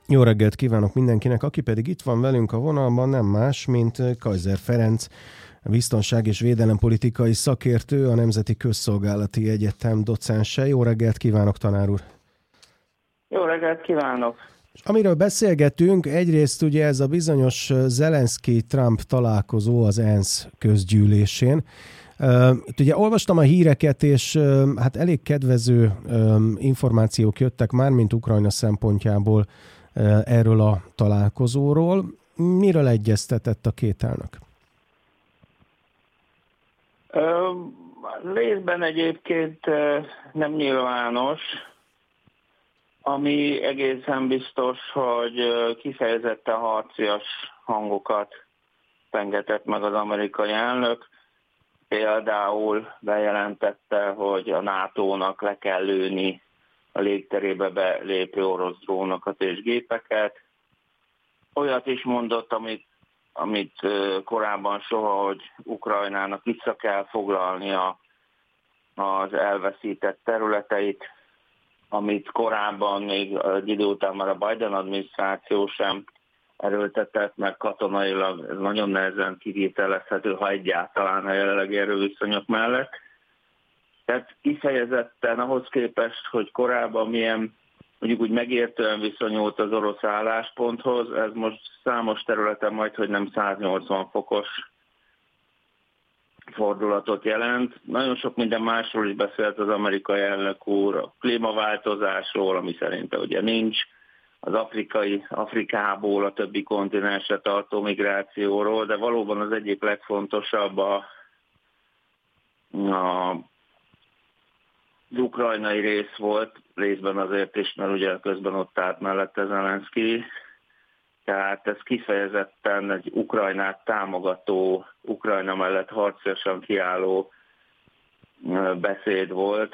Jó reggelt kívánok mindenkinek, aki pedig itt van velünk a vonalban, nem más, mint Kaiser Ferenc, a biztonság- és védelempolitikai szakértő, a Nemzeti Közszolgálati Egyetem docense. Jó reggelt kívánok, tanár úr! Jó reggelt kívánok! Amiről beszélgetünk, egyrészt ugye ez a bizonyos Zelenszky-Trump találkozó az ENSZ közgyűlésén. Ugye olvastam a híreket, és hát elég kedvező információk jöttek már, mint Ukrajna szempontjából erről a találkozóról. Miről egyeztetett a két elnök? Részben egyébként nem nyilvános, ami egészen biztos, hogy kifejezetten harcias hangokat pengetett meg az amerikai elnök. Például bejelentette, hogy a NATO-nak le kell lőni a légterébe belépő orosz drónokat és gépeket. Olyat is mondott, amit korábban soha, hogy Ukrajnának vissza kell foglalnia az elveszített területeit, amit korábban még egy idő után már a Biden adminisztráció sem erőltetett, meg katonailag nagyon nehezen kivitelezhető, ha egyáltalán a jelenlegi erőviszonyok mellett. Tehát kifejezetten ahhoz képest, hogy korábban milyen mondjuk úgy megértően viszonyult az orosz állásponthoz, ez most számos területen majdhogy nem 180 fokos fordulatot jelent. Nagyon sok minden másról is beszélt az amerikai elnök úr, a klímaváltozásról, ami szerinte ugye nincs, az Afrikából a többi kontinensre tartó migrációról, de valóban az egyik legfontosabb az ukrajnai rész volt, részben azért is, mert ugye közben ott állt mellette Zelenszky, tehát ez kifejezetten egy Ukrajnát támogató, Ukrajna mellett harcosan kiálló beszéd volt.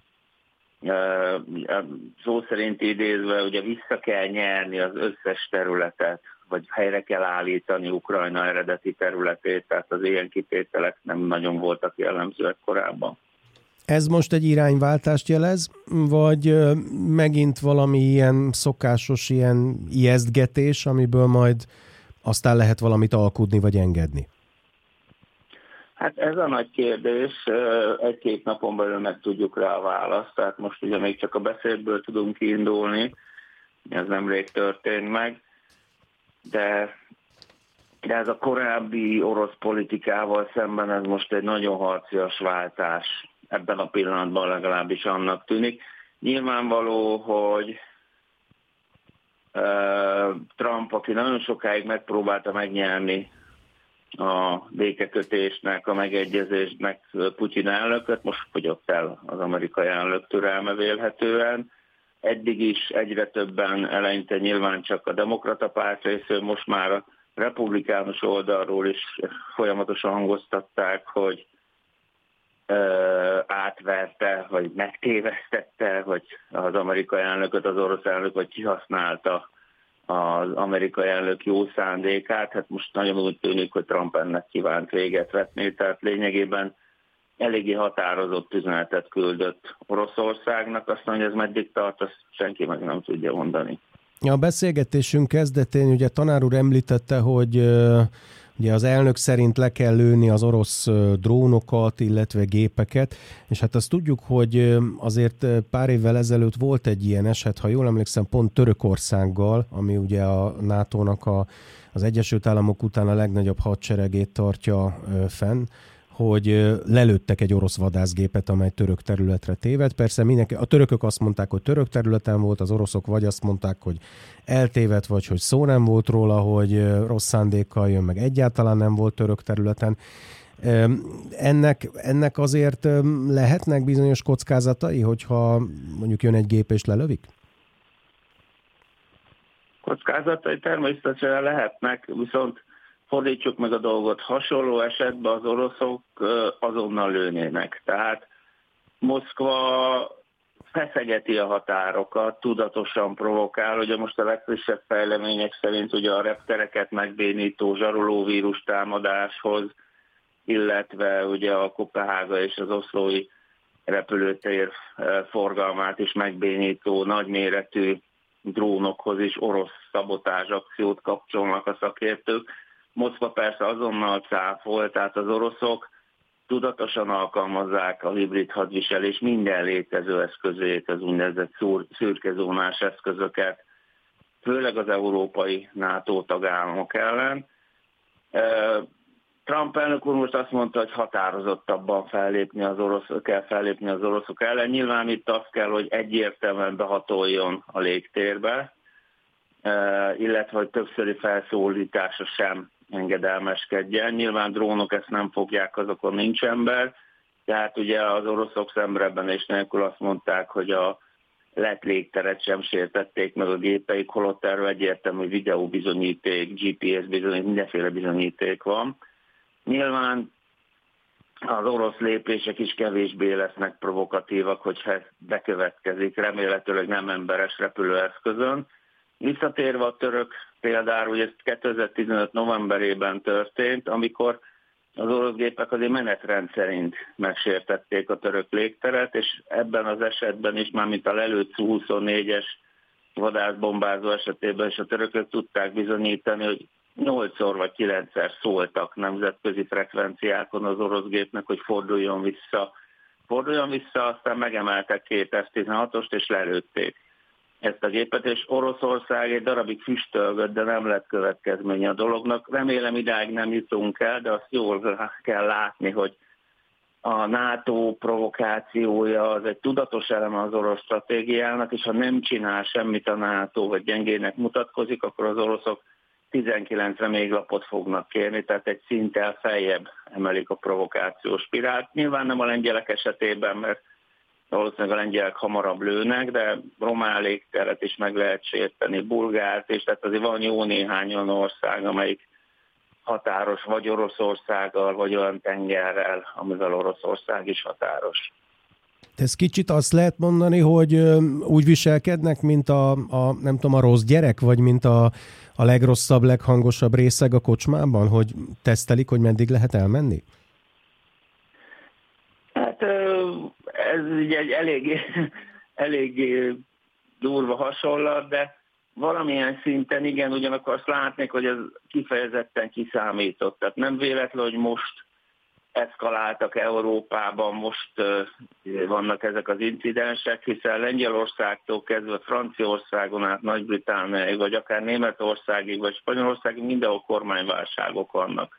Szó szerint idézve, ugye vissza kell nyerni az összes területet, vagy helyre kell állítani Ukrajna eredeti területét, tehát az ilyen kitételek nem nagyon voltak jellemzőek korábban. Ez most egy irányváltást jelez, vagy megint valami ilyen szokásos, ilyen ijesztgetés, amiből majd aztán lehet valamit alkudni, vagy engedni? Hát ez a nagy kérdés, egy-két napon belül meg tudjuk rá a választ, tehát most ugye még csak a beszédből tudunk kiindulni, ez nemrég történt meg, de ez a korábbi orosz politikával szemben ez most egy nagyon harcias váltás, ebben a pillanatban legalábbis annak tűnik. Nyilvánvaló, hogy Trump, aki nagyon sokáig megpróbálta megnyerni a békekötésnek, a megegyezésnek Putyin elnököt, most fogyott el az amerikai elnök türelme vélhetően. Eddig is egyre többen, eleinte nyilván csak a demokrata párt részéről, most már a republikánus oldalról is folyamatosan hangoztatták, hogy átverte, vagy megtévesztette, hogy az amerikai elnököt az orosz elnök, vagy kihasználta az amerikai elnök jó szándékát. Hát most nagyon úgy tűnik, hogy Trump ennek kívánt véget vetni, tehát lényegében eléggé határozott üzenetet küldött Oroszországnak, azt mondja, hogy ez meddig tart, azt senki meg nem tudja mondani. A beszélgetésünk kezdetén ugye tanár úr említette, hogy ugye az elnök szerint le kell lőni az orosz drónokat, illetve gépeket, és hát azt tudjuk, hogy azért pár évvel ezelőtt volt egy ilyen eset, ha jól emlékszem, pont Törökországgal, ami ugye a NATO-nak az Egyesült Államok után a legnagyobb hadseregét tartja fenn, hogy lelőttek egy orosz vadászgépet, amely török területre tévedt. Persze a törökök azt mondták, hogy török területen volt, az oroszok vagy azt mondták, hogy eltévedt, vagy hogy szó nem volt róla, hogy rossz szándékkal jön, meg egyáltalán nem volt török területen. Ennek azért lehetnek bizonyos kockázatai, hogyha mondjuk jön egy gép és lelövik? Kockázatai természetesen lehetnek, viszont fordítsuk meg a dolgot, hasonló esetben az oroszok azonnal lőnének. Tehát Moszkva feszegeti a határokat, tudatosan provokál. Ugye most a legfrissebb fejlemények szerint ugye a reptereket megbénító zsarolóvírus támadáshoz, illetve ugye a Koppenhága és az oszlói repülőtér forgalmát is megbénító nagyméretű drónokhoz is orosz szabotázs akciót kapcsolnak a szakértők. Moszkva persze azonnal cáfolt, tehát az oroszok tudatosan alkalmazzák a hibrid hadviselés minden létező eszközét, az úgynevezett szürkezónás eszközöket, főleg az európai NATO tagállamok ellen. Trump elnök úr most azt mondta, hogy határozottabban kell fellépni az oroszok ellen. Nyilván itt az kell, hogy egyértelműen behatoljon a légtérbe, illetve hogy többszöri felszólítása sem engedelmeskedjen. Nyilván drónok ezt nem fogják, azokon nincs ember, tehát ugye az oroszok szemrebenés nélkül azt mondták, hogy a lett légteret sem sértették meg a gépeik, holott erről egyértelmű videóbizonyíték, GPS bizonyíték, mindenféle bizonyíték van. Nyilván az orosz lépések is kevésbé lesznek provokatívak, hogyha ez bekövetkezik, remélhetőleg nem emberes repülőeszközön. Visszatérve a török például, hogy ez 2015 novemberében történt, amikor az orosz gépek azért menetrend szerint megsértették a török légteret, és ebben az esetben is, mármint a lelőtt Su-24-es vadászbombázó esetében is a törökök tudták bizonyítani, hogy 8-szor vagy 9-szer szóltak nemzetközi frekvenciákon az orosz gépnek, hogy forduljon vissza, aztán megemeltek 2 F-16-ost és lelőtték ezt a gépet, és Oroszország egy darabig füstölgött, de nem lett következménye a dolognak. Remélem idáig nem jutunk el, de azt jól kell látni, hogy a NATO provokációja az egy tudatos eleme az orosz stratégiának, és ha nem csinál semmit a NATO, vagy gyengének mutatkozik, akkor az oroszok 19-re még lapot fognak kérni, tehát egy szinttel feljebb emelik a provokációs spirált. Nyilván nem a lengyelek esetében, mert valószínűleg a lengyelek hamarabb lőnek, de román légteret is meg lehet sérteni, bulgárt, és tehát azért van jó néhány olyan ország, amelyik határos vagy Oroszországgal, vagy olyan tengerrel, amivel Oroszország is határos. Ez kicsit azt lehet mondani, hogy úgy viselkednek, mint nem tudom, a rossz gyerek, vagy mint a legrosszabb, leghangosabb részeg a kocsmában, hogy tesztelik, hogy meddig lehet elmenni? Hát ez ugye egy elég durva hasonlat, de valamilyen szinten igen, ugyanakkor azt látnék, hogy ez kifejezetten kiszámított. Tehát nem véletlen, hogy most eszkaláltak Európában, most vannak ezek az incidensek, hiszen Lengyelországtól kezdve Franciaországon át Nagy-Britanniáig, vagy akár Németországig, vagy Spanyolországig mindenhol kormányválságok vannak.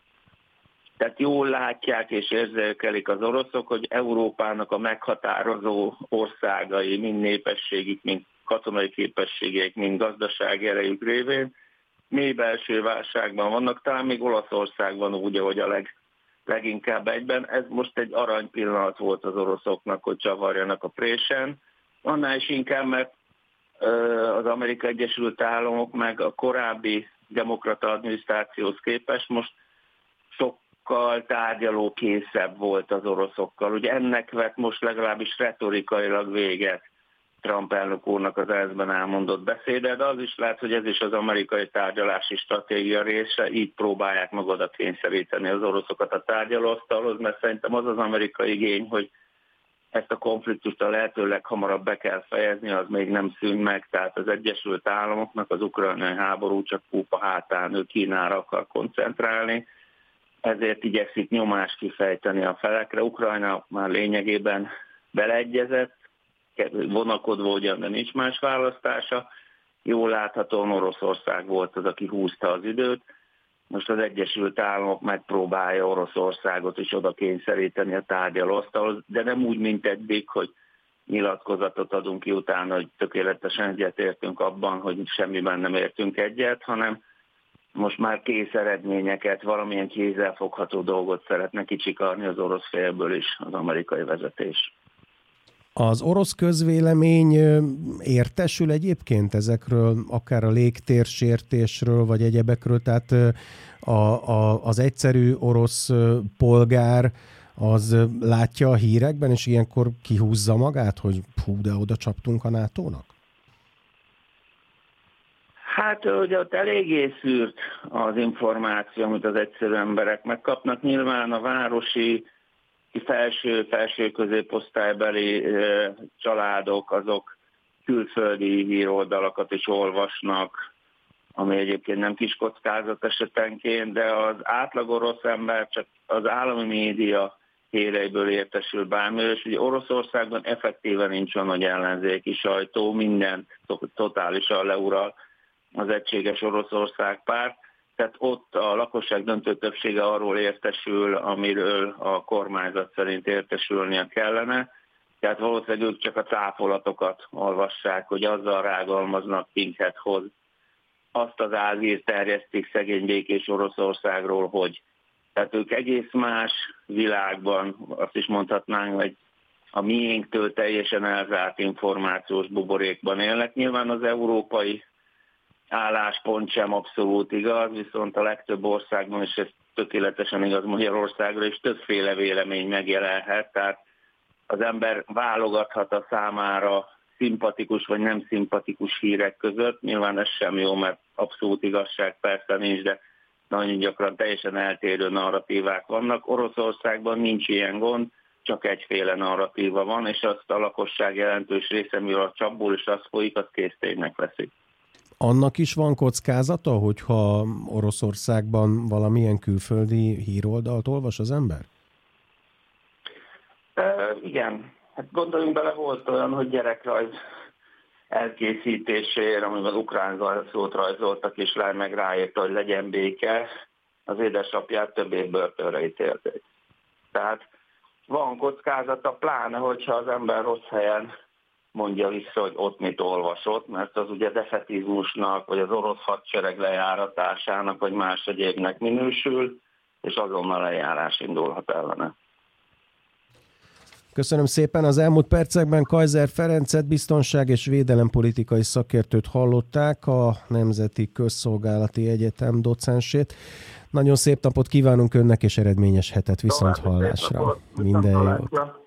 Tehát jól látják és érzékelik az oroszok, hogy Európának a meghatározó országai, mind népességük, mind katonai képességeik, mind gazdasági erejük révén mély belső válságban vannak, talán még Olaszországban úgy, ahogy a leginkább egyben. Ez most egy arany pillanat volt az oroszoknak, hogy csavarjanak a présen. Annál is inkább, mert az Amerikai Egyesült Államok meg a korábbi demokrata adminisztrációhoz képest most sokkal tárgyalókészebb volt az oroszokkal. Ugye ennek vett most legalábbis retorikailag véget Trump elnök úrnak az ENSZ-ben elmondott beszéde, de az is lehet, hogy ez is az amerikai tárgyalási stratégia része, így próbálják meg oda kényszeríteni az oroszokat a tárgyalóasztalhoz, mert szerintem az az amerikai igény, hogy ezt a konfliktust a lehető leghamarabb be kell fejezni, az még nem szűn meg, tehát az Egyesült Államoknak az ukrajnai háború csak kúpa hátán, ő Kínára akar koncentrálni, ezért igyekszik nyomást kifejteni a felekre. Ukrajna már lényegében beleegyezett, vonakodva ugyan, de nincs más választása. Jól láthatóan Oroszország volt az, aki húzta az időt. Most az Egyesült Államok megpróbálja Oroszországot is oda kényszeríteni a tárgyalóasztalhoz, de nem úgy, mint eddig, hogy nyilatkozatot adunk ki utána, hogy tökéletesen egyetértünk abban, hogy semmiben nem értünk egyet, hanem most már kész eredményeket, valamilyen kézzelfogható dolgot szeretne kicsikarni az orosz félből is az amerikai vezetés. Az orosz közvélemény értesül egyébként ezekről, akár a légtérsértésről, vagy egyebekről, tehát az egyszerű orosz polgár az látja a hírekben, és ilyenkor kihúzza magát, hogy hú, de oda csaptunk a NATO-nak? Hát ugye ott eléggé szűrt az információ, amit az egyszerű emberek megkapnak. Nyilván a városi felső középosztálybeli családok azok külföldi híroldalakat is olvasnak, ami egyébként nem kis kockázat esetenként, de az átlag orosz ember csak az állami média híreiből értesül bármiről, és ugye Oroszországban effektíven nincs olyan nagy ellenzéki sajtó, minden totálisan leural az egységes Oroszország párt, tehát ott a lakosság döntő többsége arról értesül, amiről a kormányzat szerint értesülnie kellene, tehát valószínűleg ők csak a cáfolatokat olvassák, hogy azzal rágalmaznak minket, hogy azt az álhírt terjesztik szegény békés Oroszországról, hogy tehát ők egész más világban, azt is mondhatnánk, hogy a miénktől teljesen elzárt információs buborékban élnek. Nyilván az európai álláspont sem abszolút igaz, viszont a legtöbb országban, és ez tökéletesen igaz Magyarországra, és többféle vélemény megjelenhet, tehát az ember válogathat a számára szimpatikus vagy nem szimpatikus hírek között. Nyilván ez sem jó, mert abszolút igazság persze nincs, de nagyon gyakran teljesen eltérő narratívák vannak. Oroszországban nincs ilyen gond, csak egyféle narratíva van, és azt a lakosság jelentős része, mivel a csapból is az folyik, azt készténynek veszik. Annak is van kockázata, hogyha Oroszországban valamilyen külföldi híroldalt olvas az ember? Igen. Hát gondoljunk bele, volt olyan, hogy gyerekrajz elkészítésére, amiben ukrán szót rajzoltak, és meg ráírta, hogy legyen béke, az édesapját több év börtönre ítélték. Tehát van kockázata, pláne, hogyha az ember rossz helyen mondja vissza, hogy ott mit olvasott, mert az ugye defetizmusnak, vagy az orosz hadsereg lejáratásának, vagy más egyébnek minősül, és azonnal eljárás indulhat ellene. Köszönöm szépen. Az elmúlt percekben Kaiser Ferencet, biztonság- és védelempolitikai szakértőt hallották, a Nemzeti Közszolgálati Egyetem docensét. Nagyon szép napot kívánunk önnek, és eredményes hetet, viszont hallásra. Minden jót.